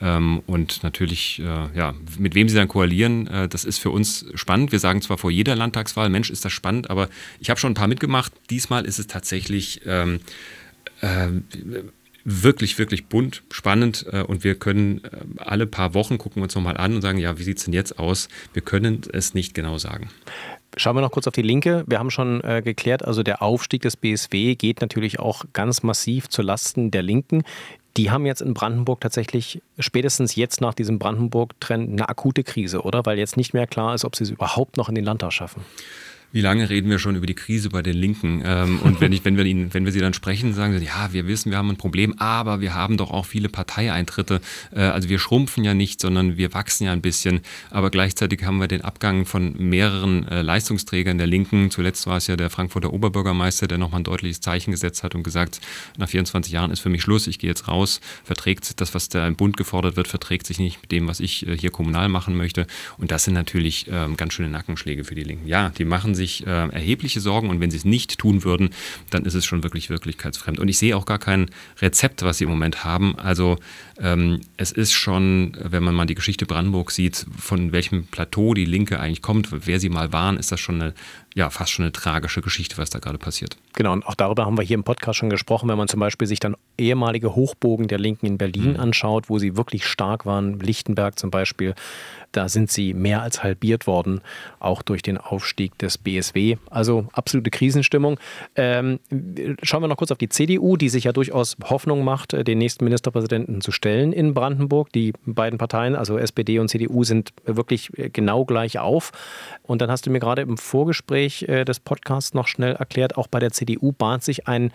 Und natürlich, ja, mit wem sie dann koalieren, das ist für uns spannend. Wir sagen zwar vor jeder Landtagswahl, Mensch, ist das spannend, aber ich habe schon ein paar mitgemacht. Diesmal ist es tatsächlich ähm, äh, wirklich, wirklich bunt, spannend und wir können alle paar Wochen gucken wir uns nochmal an und sagen, ja, wie sieht es denn jetzt aus? Wir können es nicht genau sagen. Schauen wir noch kurz auf die Linke. Wir haben schon äh, geklärt, also der Aufstieg des B S W geht natürlich auch ganz massiv zu Lasten der Linken. Die haben jetzt in Brandenburg tatsächlich spätestens jetzt nach diesem Brandenburg-Trend eine akute Krise, oder? Weil jetzt nicht mehr klar ist, ob sie es überhaupt noch in den Landtag schaffen. Wie lange reden wir schon über die Krise bei den Linken? Ähm, und wenn, ich, wenn, wir ihnen, wenn wir sie dann sprechen, sagen sie, ja, wir wissen, wir haben ein Problem, aber wir haben doch auch viele Parteieintritte. Äh, also wir schrumpfen ja nicht, sondern wir wachsen ja ein bisschen. Aber gleichzeitig haben wir den Abgang von mehreren äh, Leistungsträgern der Linken. Zuletzt war es ja der Frankfurter Oberbürgermeister, der nochmal ein deutliches Zeichen gesetzt hat und gesagt, nach vierundzwanzig Jahren ist für mich Schluss, ich gehe jetzt raus. Verträgt das, was da im Bund gefordert wird, verträgt sich nicht mit dem, was ich äh, hier kommunal machen möchte. Und das sind natürlich äh, ganz schöne Nackenschläge für die Linken. Ja, die machen sich Äh, erhebliche Sorgen und wenn sie es nicht tun würden, dann ist es schon wirklich wirklichkeitsfremd. Und ich sehe auch gar kein Rezept, was sie im Moment haben. Also ähm, es ist schon, wenn man mal die Geschichte Brandenburg sieht, von welchem Plateau die Linke eigentlich kommt, wer sie mal waren, ist das schon eine, ja fast schon eine tragische Geschichte, was da gerade passiert. Genau, und auch darüber haben wir hier im Podcast schon gesprochen, wenn man zum Beispiel sich dann ehemalige Hochburgen der Linken in Berlin mhm. anschaut, wo sie wirklich stark waren, Lichtenberg zum Beispiel, da sind sie mehr als halbiert worden, auch durch den Aufstieg des B S W. Also absolute Krisenstimmung. Ähm, schauen wir noch kurz auf die C D U, die sich ja durchaus Hoffnung macht, den nächsten Ministerpräsidenten zu stellen in Brandenburg. Die beiden Parteien, also S P D und C D U, sind wirklich genau gleich auf. Und dann hast du mir gerade im Vorgespräch des Podcasts noch schnell erklärt, auch bei der C D U bahnt sich ein,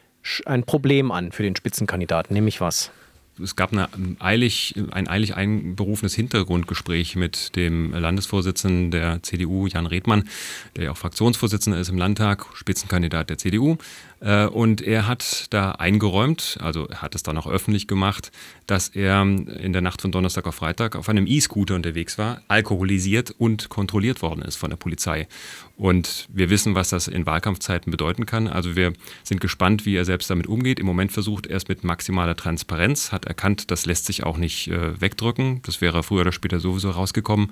ein Problem an für den Spitzenkandidaten, nämlich was? Es gab eine eilig, ein eilig einberufenes Hintergrundgespräch mit dem Landesvorsitzenden der C D U, Jan Redmann, der ja auch Fraktionsvorsitzender ist im Landtag, Spitzenkandidat der C D U. Und er hat da eingeräumt, also er hat es dann auch öffentlich gemacht, dass er in der Nacht von Donnerstag auf Freitag auf einem E-Scooter unterwegs war, alkoholisiert und kontrolliert worden ist von der Polizei. Und wir wissen, was das in Wahlkampfzeiten bedeuten kann. Also wir sind gespannt, wie er selbst damit umgeht. Im Moment versucht er es mit maximaler Transparenz, hat erkannt, das lässt sich auch nicht äh, wegdrücken. Das wäre früher oder später sowieso rausgekommen.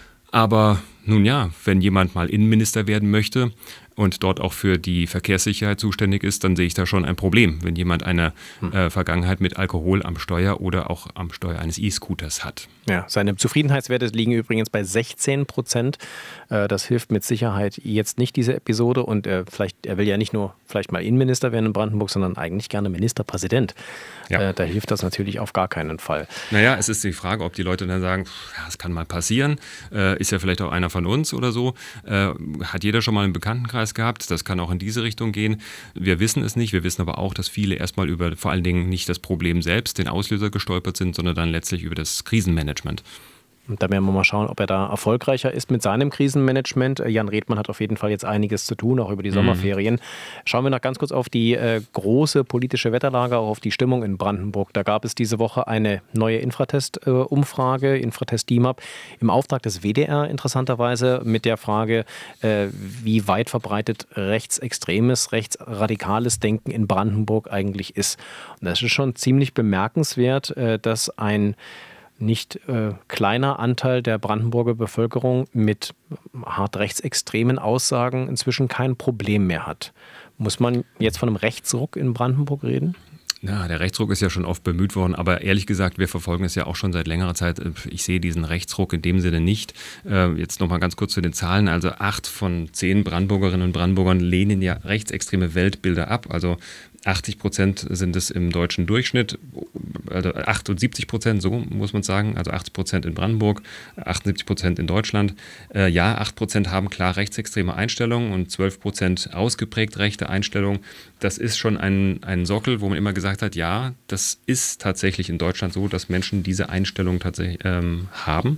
Aber nun ja, wenn jemand mal Innenminister werden möchte und dort auch für die Verkehrssicherheit zuständig ist, dann sehe ich da schon ein Problem, wenn jemand eine äh, Vergangenheit mit Alkohol am Steuer oder auch am Steuer eines E-Scooters hat. Ja, seine Zufriedenheitswerte liegen übrigens bei sechzehn Prozent. Äh, das hilft mit Sicherheit jetzt nicht, diese Episode. Und äh, vielleicht, er will ja nicht nur vielleicht mal Innenminister werden in Brandenburg, sondern eigentlich gerne Ministerpräsident. Ja. Äh, da hilft das natürlich auf gar keinen Fall. Naja, es ist die Frage, ob die Leute dann sagen, ja, das kann mal passieren, äh, ist ja vielleicht auch einer von uns oder so. Äh, hat jeder schon mal einen Bekanntenkreis gehabt? Das kann auch in diese Richtung gehen. Wir wissen es nicht. Wir wissen aber auch, dass viele erstmal über vor allen Dingen nicht das Problem selbst, den Auslöser gestolpert sind, sondern dann letztlich über das Krisenmanagement. Und da werden wir mal schauen, ob er da erfolgreicher ist mit seinem Krisenmanagement. Jan Redmann hat auf jeden Fall jetzt einiges zu tun, auch über die Sommerferien. Mhm. Schauen wir noch ganz kurz auf die äh, große politische Wetterlage, auch auf die Stimmung in Brandenburg. Da gab es diese Woche eine neue Infratest-Umfrage, äh, Infratest D I M A P, im Auftrag des W D R interessanterweise mit der Frage, äh, wie weit verbreitet rechtsextremes, rechtsradikales Denken in Brandenburg eigentlich ist. Und das ist schon ziemlich bemerkenswert, äh, dass ein nicht äh, kleiner Anteil der Brandenburger Bevölkerung mit hart rechtsextremen Aussagen inzwischen kein Problem mehr hat. Muss man jetzt von einem Rechtsruck in Brandenburg reden? Ja, der Rechtsruck ist ja schon oft bemüht worden, aber ehrlich gesagt, wir verfolgen es ja auch schon seit längerer Zeit. Ich sehe diesen Rechtsruck in dem Sinne nicht. Jetzt nochmal ganz kurz zu den Zahlen. Also acht von zehn Brandenburgerinnen und Brandenburgern lehnen ja rechtsextreme Weltbilder ab. Also achtzig Prozent sind es im deutschen Durchschnitt, also achtundsiebzig Prozent, so muss man sagen, also achtzig Prozent in Brandenburg, achtundsiebzig Prozent in Deutschland. Äh, ja, acht Prozent haben klar rechtsextreme Einstellungen und zwölf Prozent ausgeprägt rechte Einstellungen. Das ist schon ein, ein Sockel, wo man immer gesagt hat, ja, das ist tatsächlich in Deutschland so, dass Menschen diese Einstellung tatsächlich ähm, haben.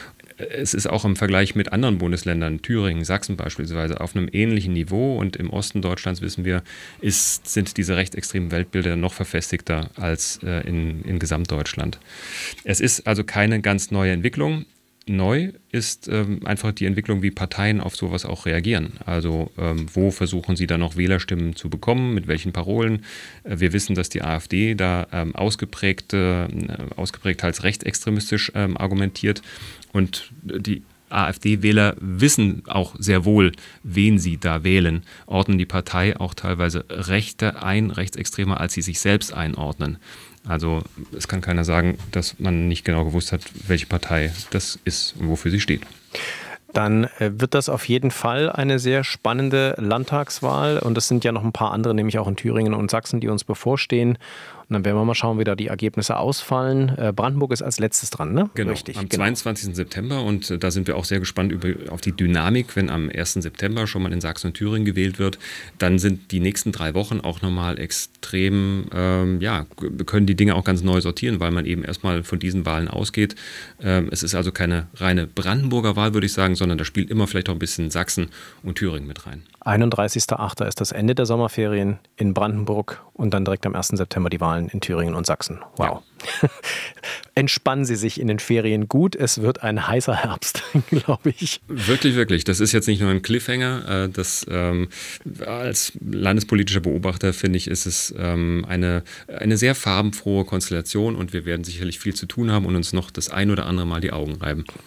Es ist auch im Vergleich mit anderen Bundesländern, Thüringen, Sachsen beispielsweise, auf einem ähnlichen Niveau. Und im Osten Deutschlands, wissen wir, ist, sind diese rechtsextremen Weltbilder noch verfestigter als äh, in, in Gesamtdeutschland. Es ist also keine ganz neue Entwicklung. Neu ist ähm, einfach die Entwicklung, wie Parteien auf sowas auch reagieren. Also ähm, wo versuchen sie dann noch Wählerstimmen zu bekommen, mit welchen Parolen. Äh, wir wissen, dass die AfD da ähm, ausgeprägt, äh, ausgeprägt als rechtsextremistisch ähm, argumentiert. Und die AfD-Wähler wissen auch sehr wohl, wen sie da wählen, ordnen die Partei auch teilweise rechter ein, rechtsextremer, als sie sich selbst einordnen. Also es kann keiner sagen, dass man nicht genau gewusst hat, welche Partei das ist und wofür sie steht. Dann wird das auf jeden Fall eine sehr spannende Landtagswahl. Und es sind ja noch ein paar andere, nämlich auch in Thüringen und Sachsen, die uns bevorstehen. Und dann werden wir mal schauen, wie da die Ergebnisse ausfallen. Brandenburg ist als letztes dran, ne? Genau, Richtig, am genau. zweiundzwanzigsten September. Und da sind wir auch sehr gespannt über, auf die Dynamik, wenn am ersten September schon mal in Sachsen und Thüringen gewählt wird. Dann sind die nächsten drei Wochen auch nochmal extrem, ähm, ja, können die Dinge auch ganz neu sortieren, weil man eben erstmal von diesen Wahlen ausgeht. Ähm, es ist also keine reine Brandenburger Wahl, würde ich sagen, sondern da spielt immer vielleicht auch ein bisschen Sachsen und Thüringen mit rein. einunddreißigster achter ist das Ende der Sommerferien in Brandenburg und dann direkt am ersten September die Wahlen in Thüringen und Sachsen. Wow. Ja. Entspannen Sie sich in den Ferien gut. Es wird ein heißer Herbst, glaube ich. Wirklich, wirklich. Das ist jetzt nicht nur ein Cliffhanger. Das, ähm, als landespolitischer Beobachter finde ich, ist es ähm, eine, eine sehr farbenfrohe Konstellation und wir werden sicherlich viel zu tun haben und uns noch das ein oder andere Mal die Augen reiben.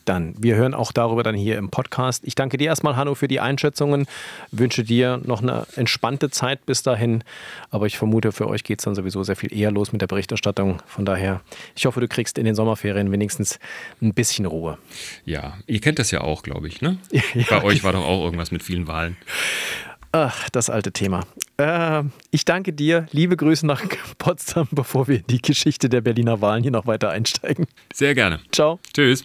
dann. Wir hören auch darüber dann hier im Podcast. Ich danke dir erstmal, Hanno, für die Einschätzungen. Wünsche dir noch eine entspannte Zeit bis dahin. Aber ich vermute, für euch geht es dann sowieso sehr viel eher los mit der Berichterstattung. Von daher, ich hoffe, du kriegst in den Sommerferien wenigstens ein bisschen Ruhe. Ja, ihr kennt das ja auch, glaube ich, ne? Ja, Bei euch war doch auch irgendwas mit vielen Wahlen. Ach, das alte Thema. Äh, ich danke dir. Liebe Grüße nach Potsdam, bevor wir in die Geschichte der Berliner Wahlen hier noch weiter einsteigen. Sehr gerne. Ciao. Tschüss.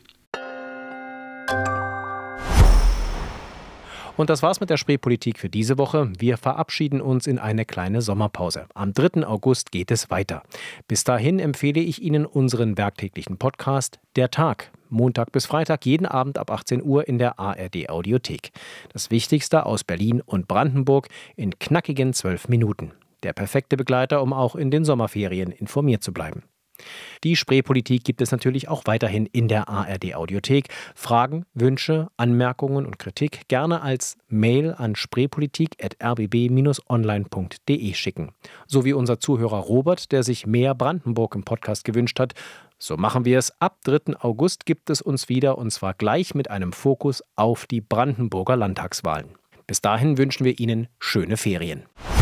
Und das war's mit der Spreepolitik für diese Woche. Wir verabschieden uns in eine kleine Sommerpause. Am dritten August geht es weiter. Bis dahin empfehle ich Ihnen unseren werktäglichen Podcast Der Tag. Montag bis Freitag jeden Abend ab achtzehn Uhr in der A R D Audiothek. Das Wichtigste aus Berlin und Brandenburg in knackigen zwölf Minuten. Der perfekte Begleiter, um auch in den Sommerferien informiert zu bleiben. Die Spreepolitik gibt es natürlich auch weiterhin in der A R D Audiothek. Fragen, Wünsche, Anmerkungen und Kritik gerne als Mail an spreepolitik at r b b dash online punkt d e schicken. So wie unser Zuhörer Robert, der sich mehr Brandenburg im Podcast gewünscht hat. So machen wir es. Ab dritten August gibt es uns wieder, und zwar gleich mit einem Fokus auf die Brandenburger Landtagswahlen. Bis dahin wünschen wir Ihnen schöne Ferien.